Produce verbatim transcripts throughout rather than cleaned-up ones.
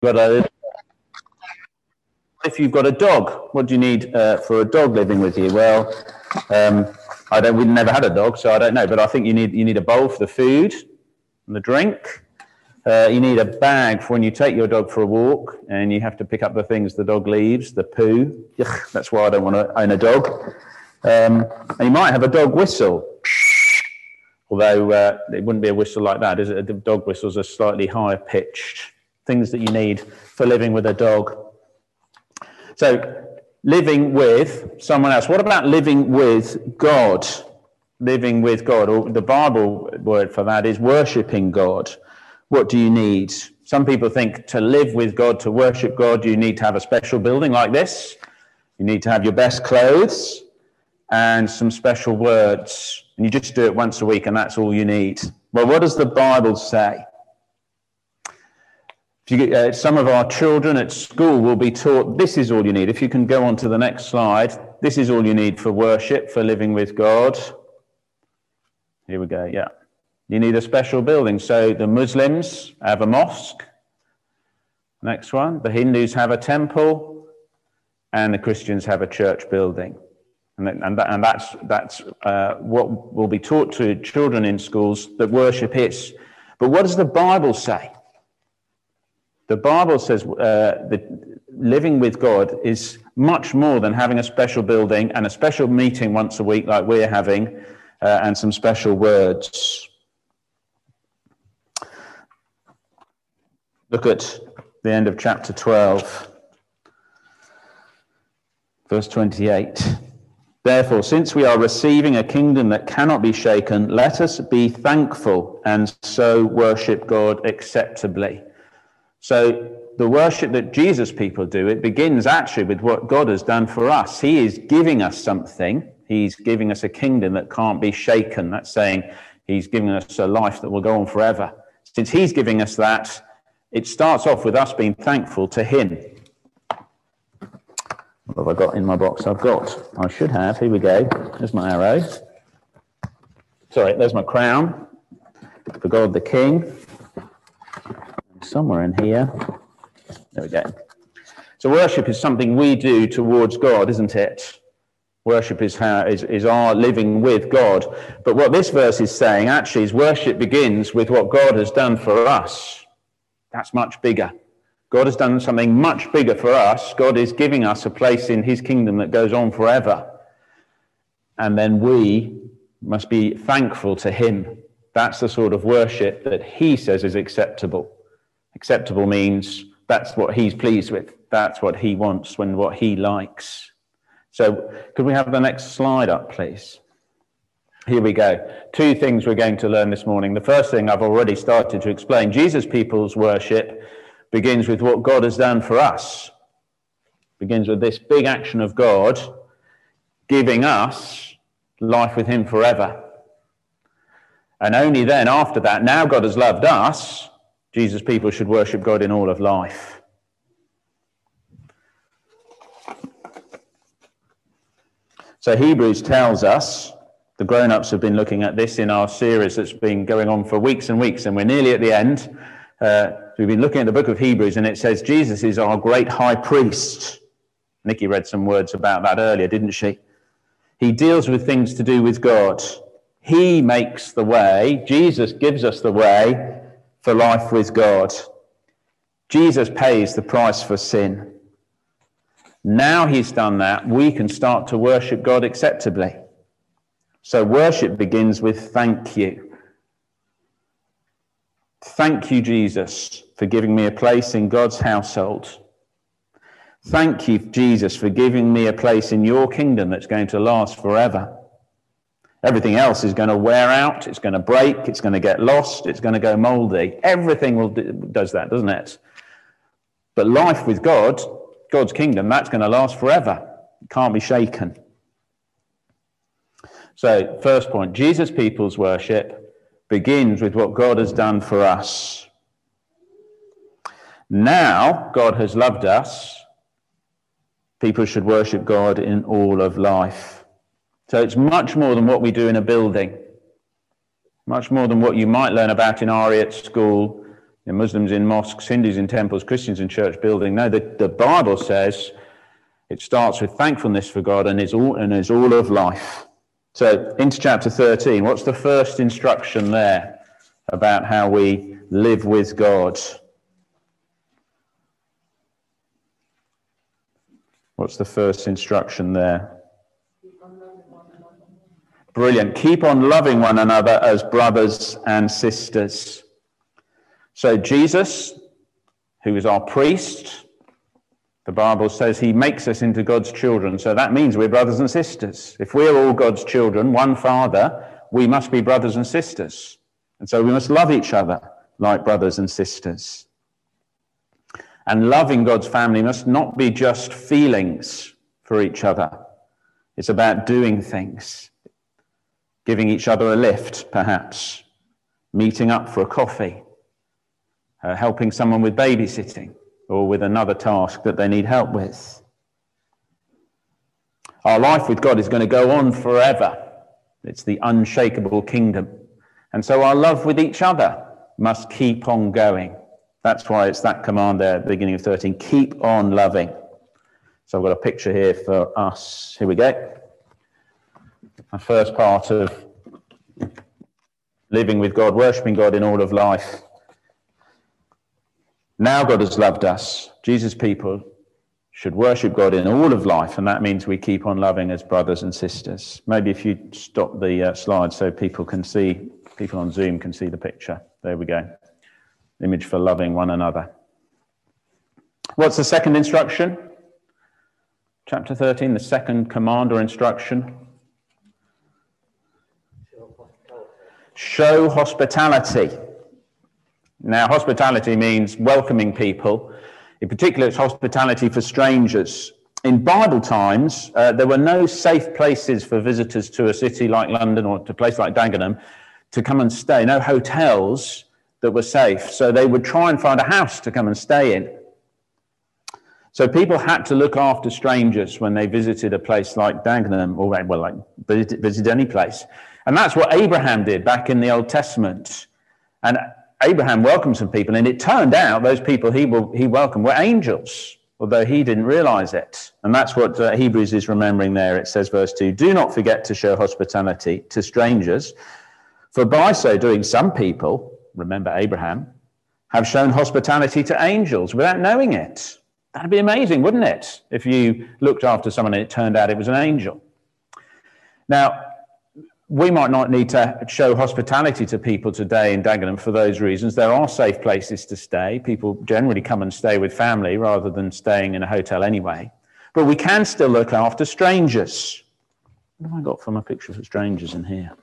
But uh, if you've got a dog, what do you need uh, for a dog living with you? Well, um, I don't. We've never had a dog, so I don't know. But I think you need you need a bowl for the food and the drink. Uh, you need a bag for when you take your dog for a walk, and you have to pick up the things the dog leaves, the poo. Yuck, that's why I don't want to own a dog. Um, and you might have a dog whistle, although uh, it wouldn't be a whistle like that, is it? A dog whistles are slightly higher pitched. Things that you need for living with a dog. So, living with someone else. What about living with God? Living with God, or the Bible word for that is worshipping God. What do you need? Some people think to live with God, to worship God, you need to have a special building like this. You need to have your best clothes and some special words. And you just do it once a week and that's all you need. Well, what does the Bible say? If you get, uh, some of our children at school will be taught this is all you need. If you can go on to the next slide, this is all you need for worship, for living with God. Here we go, yeah. You need a special building. So the Muslims have a mosque. Next one. The Hindus have a temple. And the Christians have a church building. And, that, and, that, and that's, that's uh, what will be taught to children in schools, that worship is. But what does the Bible say? The Bible says uh, that living with God is much more than having a special building and a special meeting once a week like we're having, uh, and some special words. Look at the end of chapter twelve, verse twenty-eight. Therefore, since we are receiving a kingdom that cannot be shaken, let us be thankful and so worship God acceptably. So the worship that Jesus people do, it begins actually with what God has done for us. He is giving us something. He's giving us a kingdom that can't be shaken. That's saying he's giving us a life that will go on forever. Since he's giving us that, it starts off with us being thankful to him. What have I got in my box? I've got, I should have, here we go. There's my arrow. Sorry, there's my crown. For God the King. Somewhere in here. There we go. So worship is something we do towards God, isn't it? Worship is, how, is, is our living with God. But what this verse is saying actually is worship begins with what God has done for us. That's much bigger. God has done something much bigger for us. God is giving us a place in his kingdom that goes on forever. And then we must be thankful to him. That's the sort of worship that he says is acceptable. Acceptable means that's what he's pleased with. That's what he wants, when what he likes. So could we have the next slide up, please? Here we go. Two things we're going to learn this morning. The first thing I've already started to explain. Jesus people's worship begins with what God has done for us. Begins with this big action of God giving us life with him forever. And only then, after that, now God has loved us, Jesus people should worship God in all of life. So Hebrews tells us, the grown-ups have been looking at this in our series that's been going on for weeks and weeks, and we're nearly at the end. Uh, we've been looking at the book of Hebrews, and it says Jesus is our great high priest. Nikki read some words about that earlier, didn't she? He deals with things to do with God. He makes the way. Jesus gives us the way for life with God. Jesus pays the price for sin. Now he's done that, we can start to worship God acceptably. So worship begins with thank you. Thank you, Jesus, for giving me a place in God's household. Thank you, Jesus, for giving me a place in your kingdom that's going to last forever. Everything else is going to wear out, it's going to break, it's going to get lost, it's going to go mouldy. Everything will do, does that, doesn't it? But life with God, God's kingdom, that's going to last forever. It can't be shaken. So, first point, Jesus people's worship begins with what God has done for us. Now, God has loved us. People should worship God in all of life. So it's much more than what we do in a building. Much more than what you might learn about in R E at school. The Muslims in mosques, Hindus in temples, Christians in church building. No, the, the Bible says it starts with thankfulness for God and is all and is all of life. So into chapter thirteen, what's the first instruction there about how we live with God? What's the first instruction there? Brilliant. Keep on loving one another as brothers and sisters. So Jesus, who is our priest, the Bible says he makes us into God's children. So that means we're brothers and sisters. If we're all God's children, one Father, we must be brothers and sisters. And so we must love each other like brothers and sisters. And loving God's family must not be just feelings for each other. It's about doing things. Giving each other a lift, perhaps. Meeting up for a coffee. Uh, helping someone with babysitting or with another task that they need help with. Our life with God is going to go on forever. It's the unshakable kingdom. And so our love with each other must keep on going. That's why it's that command there at the beginning of thirteen. Keep on loving. So I've got a picture here for us. Here we go. The first part of living with God, worshipping God in all of life. Now God has loved us. Jesus' people should worship God in all of life, and that means we keep on loving as brothers and sisters. Maybe if you stop the uh, slide so people can see, people on Zoom can see the picture. There we go. Image for loving one another. What's the second instruction? Chapter thirteen, the second command or instruction. Show hospitality. Now, hospitality means welcoming people. In particular, it's hospitality for strangers. In Bible times, uh, there were no safe places for visitors to a city like London or to a place like Dagenham to come and stay. No hotels that were safe. So they would try and find a house to come and stay in. So people had to look after strangers when they visited a place like Dagenham, or well, like visit, visit any place. And that's what Abraham did back in the Old Testament. And Abraham welcomed some people, and it turned out those people he he welcomed were angels, although he didn't realize it. And that's what uh, Hebrews is remembering there. It says, verse two, do not forget to show hospitality to strangers, for by so doing some people, remember Abraham, have shown hospitality to angels without knowing it. That'd be amazing, wouldn't it? If you looked after someone and it turned out it was an angel. Now, we might not need to show hospitality to people today in Dagenham for those reasons. There are safe places to stay. People generally come and stay with family rather than staying in a hotel anyway. But we can still look after strangers. What have I got for my picture of strangers in here?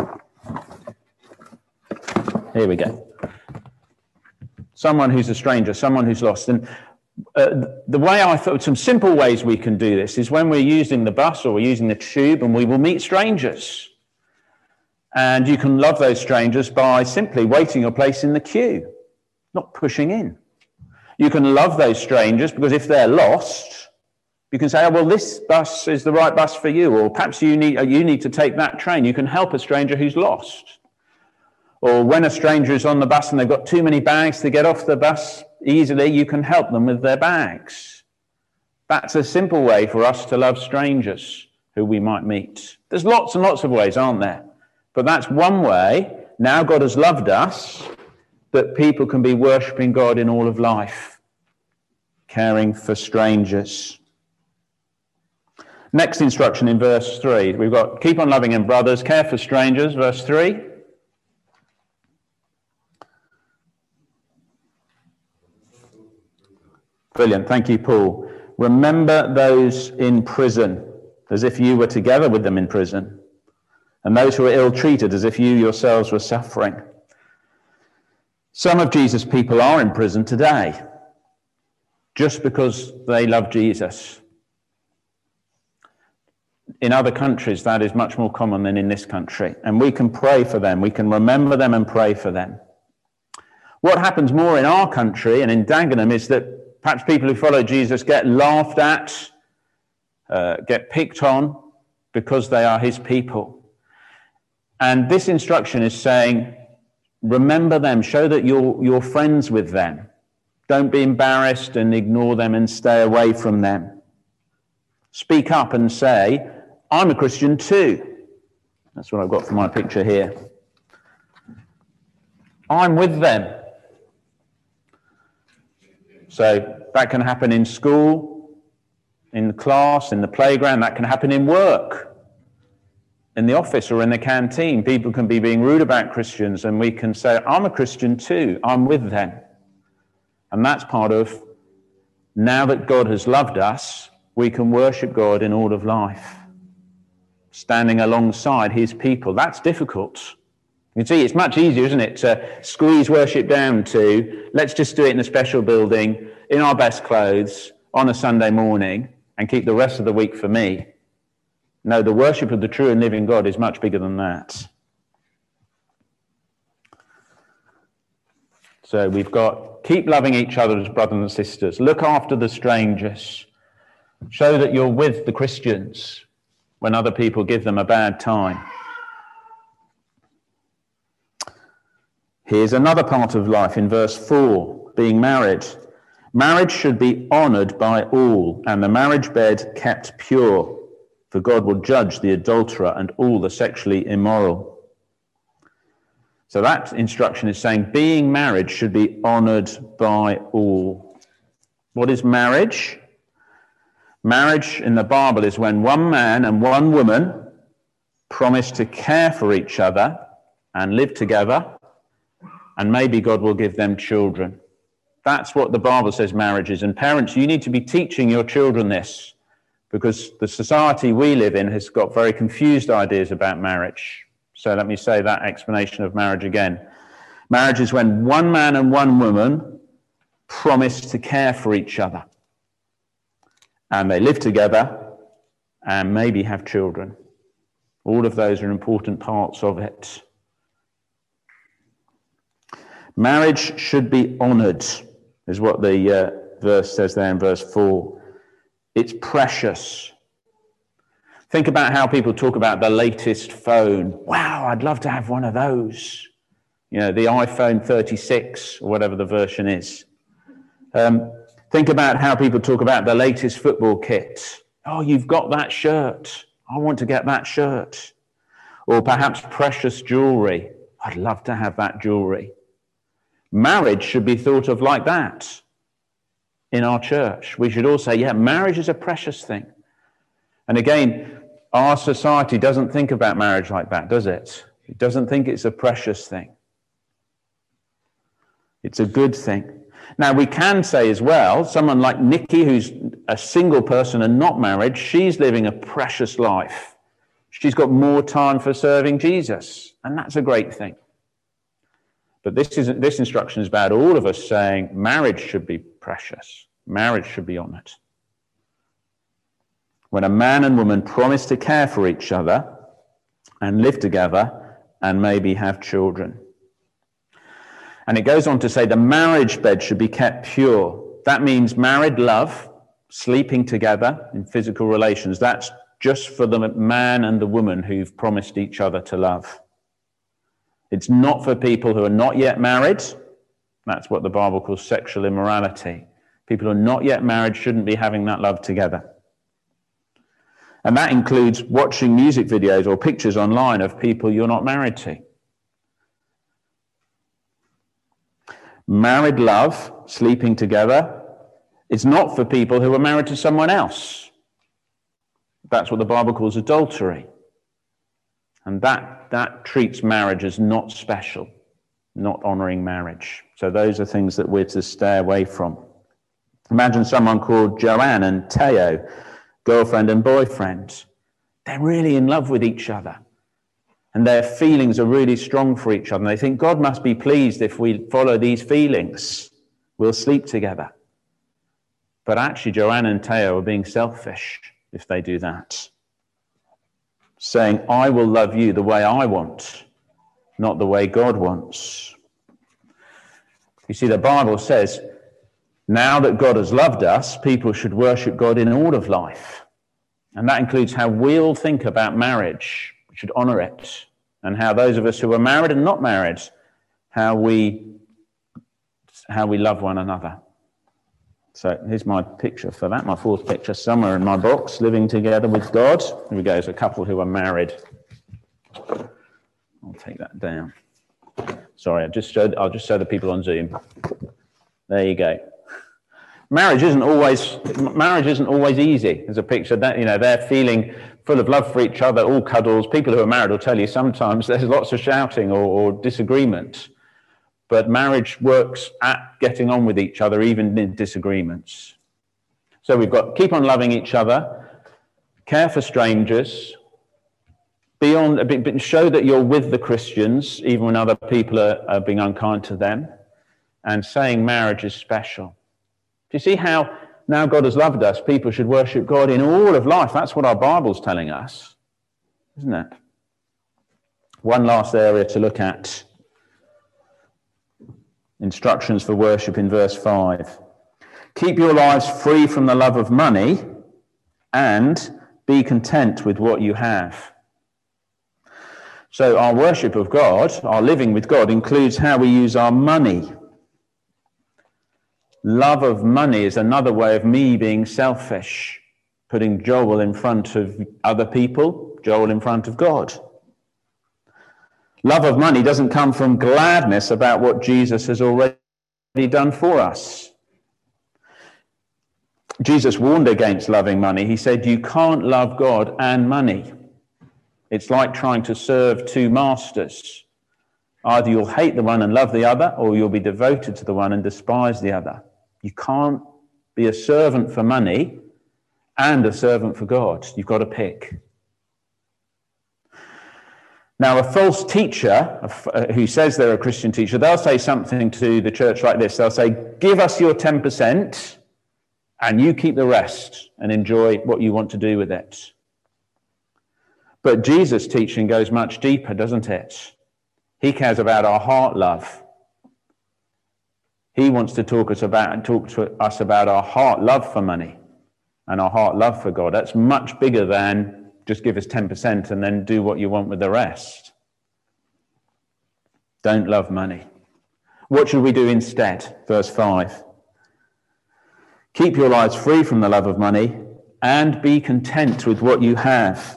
Here we go. Someone who's a stranger, someone who's lost. And uh, the way I thought, some simple ways we can do this is when we're using the bus or we're using the tube and we will meet strangers. And you can love those strangers by simply waiting your place in the queue, not pushing in. You can love those strangers because if they're lost, you can say, oh, well, this bus is the right bus for you, or perhaps you need, you need to take that train. You can help a stranger who's lost. Or when a stranger is on the bus and they've got too many bags to get off the bus easily, you can help them with their bags. That's a simple way for us to love strangers who we might meet. There's lots and lots of ways, aren't there? But that's one way. Now God has loved us, that people can be worshipping God in all of life, caring for strangers. Next instruction in verse three. We've got keep on loving in brothers, care for strangers, verse three. Brilliant. Thank you, Paul. Remember those in prison as if you were together with them in prison, and those who are ill-treated as if you yourselves were suffering. Some of Jesus' people are in prison today just because they love Jesus. In other countries, that is much more common than in this country, and we can pray for them. We can remember them and pray for them. What happens more in our country and in Dagenham is that perhaps people who follow Jesus get laughed at, uh, get picked on because they are his people. And this instruction is saying, remember them. Show that you're, you're friends with them. Don't be embarrassed and ignore them and stay away from them. Speak up and say, I'm a Christian too. That's what I've got for my picture here. I'm with them. So that can happen in school, in the class, in the playground. That can happen in work, in the office or in the canteen. People can be being rude about Christians, and we can say, I'm a Christian too. I'm with them. And that's part of, now that God has loved us, we can worship God in all of life, standing alongside his people. That's difficult. You can see it's much easier, isn't it, to squeeze worship down to, let's just do it in a special building, in our best clothes, on a Sunday morning, and keep the rest of the week for me. No, the worship of the true and living God is much bigger than that. So we've got, keep loving each other as brothers and sisters. Look after the strangers. Show that you're with the Christians when other people give them a bad time. Here's another part of life in verse four, being married. Marriage should be honoured by all, and the marriage bed kept pure, for God will judge the adulterer and all the sexually immoral. So that instruction is saying being married should be honoured by all. What is marriage? Marriage in the Bible is when one man and one woman promise to care for each other and live together, and maybe God will give them children. That's what the Bible says marriage is. And parents, you need to be teaching your children this, because the society we live in has got very confused ideas about marriage. So let me say that explanation of marriage again. Marriage is when one man and one woman promise to care for each other, and they live together and maybe have children. All of those are important parts of it. Marriage should be honoured, is what the uh, verse says there in verse four. It's precious. Think about how people talk about the latest phone. Wow, I'd love to have one of those. You know, the iPhone thirty-six, or whatever the version is. Um, think about how people talk about the latest football kit. Oh, you've got that shirt. I want to get that shirt. Or perhaps precious jewellery. I'd love to have that jewellery. Marriage should be thought of like that in our church. We should all say, yeah, marriage is a precious thing. And again, our society doesn't think about marriage like that, does it? It doesn't think it's a precious thing. It's a good thing. Now, we can say as well, someone like Nikki, who's a single person and not married, she's living a precious life. She's got more time for serving Jesus, and that's a great thing. But this is this instruction is about all of us saying marriage should be precious. Marriage should be honoured. When a man and woman promise to care for each other and live together and maybe have children. And it goes on to say the marriage bed should be kept pure. That means married love, sleeping together in physical relations. That's just for the man and the woman who've promised each other to love. It's not for people who are not yet married. That's what the Bible calls sexual immorality. People who are not yet married shouldn't be having that love together. And that includes watching music videos or pictures online of people you're not married to. Married love, sleeping together, it's not for people who are married to someone else. That's what the Bible calls adultery. And that, that treats marriage as not special, not honouring marriage. So those are things that we're to stay away from. Imagine someone called Joanne and Teo, girlfriend and boyfriend. They're really in love with each other. And their feelings are really strong for each other. And they think, God must be pleased if we follow these feelings. We'll sleep together. But actually, Joanne and Teo are being selfish if they do that. Saying, I will love you the way I want, not the way God wants. You see, the Bible says, now that God has loved us, people should worship God in all of life. And that includes how we'll think about marriage. We should honour it. And how those of us who are married and not married how we, how we love one another. So here's my picture for that, my fourth picture, somewhere in my box, living together with God. Here we go, it's a couple who are married. I'll take that down. Sorry, I just showed, I'll just show the people on Zoom. There you go. Marriage isn't always marriage isn't always easy. There's a picture that, you know, they're feeling full of love for each other, all cuddles. People who are married will tell you sometimes there's lots of shouting or, or disagreement. But marriage works at getting on with each other, even in disagreements. So we've got keep on loving each other, care for strangers, be on, show that you're with the Christians, even when other people are, are being unkind to them, and saying marriage is special. Do you see how now God has loved us, people should worship God in all of life? That's what our Bible's telling us, isn't it? One last area to look at. Instructions for worship in verse five. Keep your lives free from the love of money and be content with what you have. So our worship of God, our living with God, includes how we use our money. Love of money is another way of me being selfish, putting Joel in front of other people, Joel in front of God. Love of money doesn't come from gladness about what Jesus has already done for us. Jesus warned against loving money. He said, you can't love God and money. It's like trying to serve two masters. Either you'll hate the one and love the other, or you'll be devoted to the one and despise the other. You can't be a servant for money and a servant for God. You've got to pick. Now, a false teacher who says they're a Christian teacher, they'll say something to the church like this. They'll say, give us your ten percent and you keep the rest and enjoy what you want to do with it. But Jesus' teaching goes much deeper, doesn't it? He cares about our heart love. He wants to talk us about talk to us about our heart love for money and our heart love for God. That's much bigger than just give us ten percent and then do what you want with the rest. Don't love money. What should we do instead? Verse five. Keep your lives free from the love of money and be content with what you have.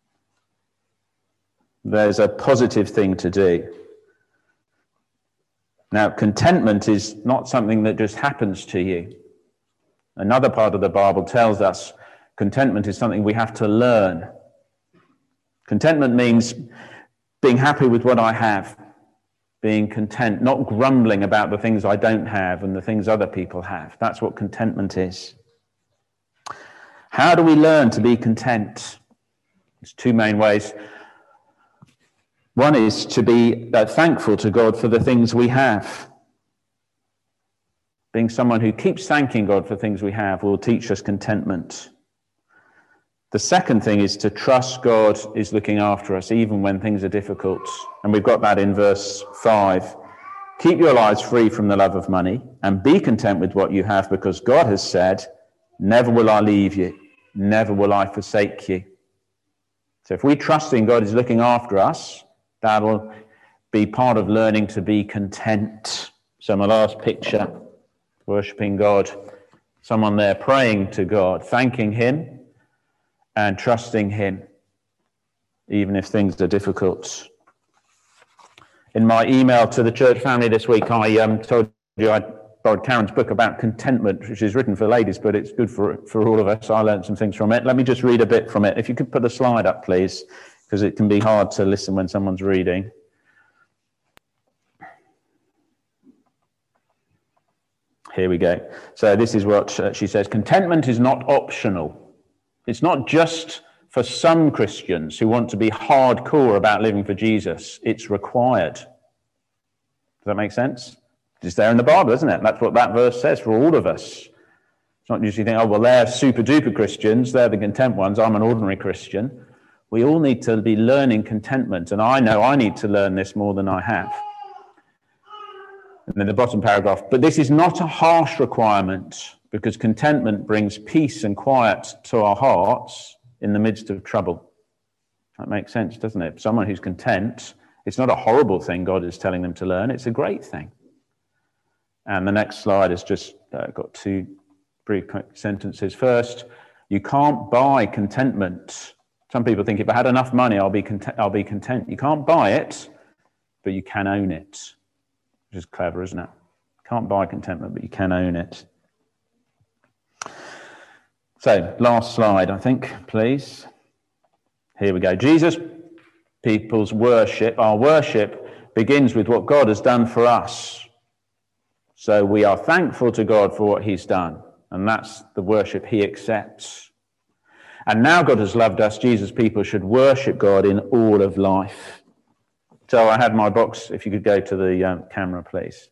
There's a positive thing to do. Now, contentment is not something that just happens to you. Another part of the Bible tells us contentment is something we have to learn. Contentment means being happy with what I have, being content, not grumbling about the things I don't have and the things other people have. That's what contentment is. How do we learn to be content? There's two main ways. One is to be uh, thankful to God for the things we have. Being someone who keeps thanking God for things we have will teach us contentment. The second thing is to trust God is looking after us even when things are difficult. And we've got that in verse five. Keep your lives free from the love of money and be content with what you have, because God has said, never will I leave you, never will I forsake you. So if we trust in God is looking after us, that'll be part of learning to be content. So my last picture, worshipping God, someone there praying to God, thanking him and trusting him, even if things are difficult. In my email to the church family this week, I um, told you I borrowed Karen's book about contentment, which is written for ladies, but it's good for, for all of us. I learned some things from it. Let me just read a bit from it. If you could put the slide up, please, because it can be hard to listen when someone's reading. Here we go. So this is what uh, she says. Contentment is not optional. It's not just for some Christians who want to be hardcore about living for Jesus. It's required. Does that make sense? It's there in the Bible, isn't it? That's what that verse says for all of us. It's not just you think, oh, well, they're super duper Christians. They're the content ones. I'm an ordinary Christian. We all need to be learning contentment. And I know I need to learn this more than I have. And then the bottom paragraph, but this is not a harsh requirement, because contentment brings peace and quiet to our hearts in the midst of trouble. That makes sense, doesn't it? Someone who's content It's not a horrible thing God is telling them to learn. It's a great thing. And the next slide has just uh, got two brief sentences. First, you can't buy contentment. Some people think if I had enough money, I'll be content. I'll be content. You can't buy it, but you can own it, which is clever, isn't it? Can't buy contentment, but you can own it. So, last slide, I think, please. Here we go. Jesus, people's worship, our worship begins with what God has done for us. So we are thankful to God for what he's done, and that's the worship he accepts. And now God has loved us, Jesus' people should worship God in all of life. So I had my box, if you could go to the um, camera, please.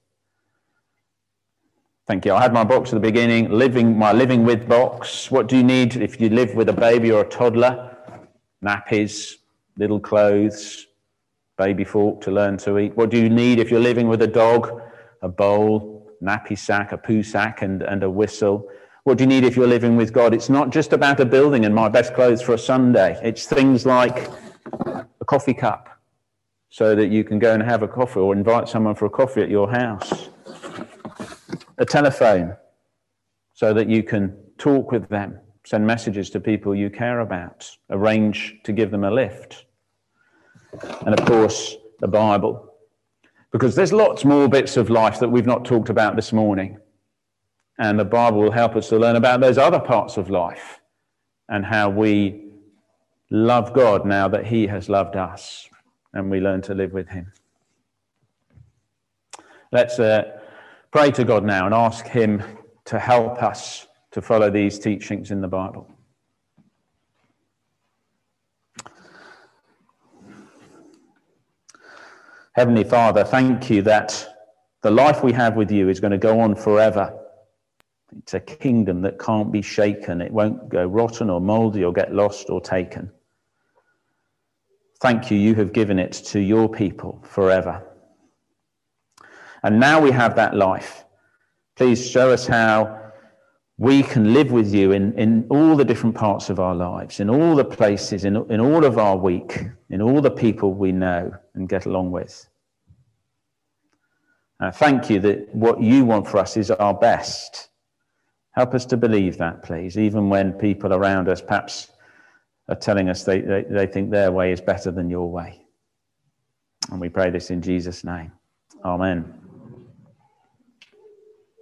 Thank you. I had my box at the beginning, living my living with box. What do you need if you live with a baby or a toddler? Nappies, little clothes, baby fork to learn to eat. What do you need if you're living with a dog? A bowl, nappy sack, a poo sack, and, and a whistle. What do you need if you're living with God? It's not just about a building and my best clothes for a Sunday. It's things like a coffee cup so that you can go and have a coffee or invite someone for a coffee at your house. A telephone so that you can talk with them, send messages to people you care about, arrange to give them a lift. And of course, the Bible. Because there's lots more bits of life that we've not talked about this morning. And the Bible will help us to learn about those other parts of life and how we love God now that he has loved us and we learn to live with him. Let's uh, pray to God now and ask him to help us to follow these teachings in the Bible. Heavenly Father, thank you that the life we have with you is going to go on forever. It's a kingdom that can't be shaken. It won't go rotten or mouldy or get lost or taken. Thank you, you have given it to your people forever. And now we have that life. Please show us how we can live with you in, in all the different parts of our lives, in all the places, in, in all of our week, in all the people we know and get along with. Uh, thank you that what you want for us is our best. Help us to believe that, please, even when people around us perhaps are telling us they, they, they think their way is better than your way. And we pray this in Jesus' name. Amen.